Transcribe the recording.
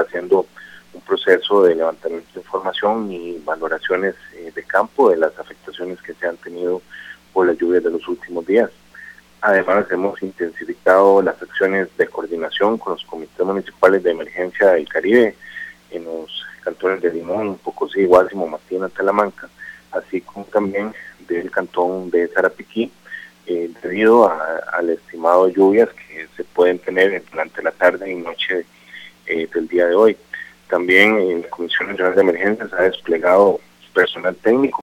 haciendo un proceso de levantamiento de información y valoraciones de campo de las afectaciones que se han tenido por las lluvias de los últimos días. Además, hemos intensificado las acciones de coordinación con los comités municipales de emergencia del Caribe en los cantones de Limón, Pocosí, Guásimo, Matina, Talamanca, así como también del cantón de Sarapiquí, debido al estimado de lluvias que se pueden tener durante la tarde y noche del día de hoy. También en la Comisión Nacional de Emergencias ha desplegado personal técnico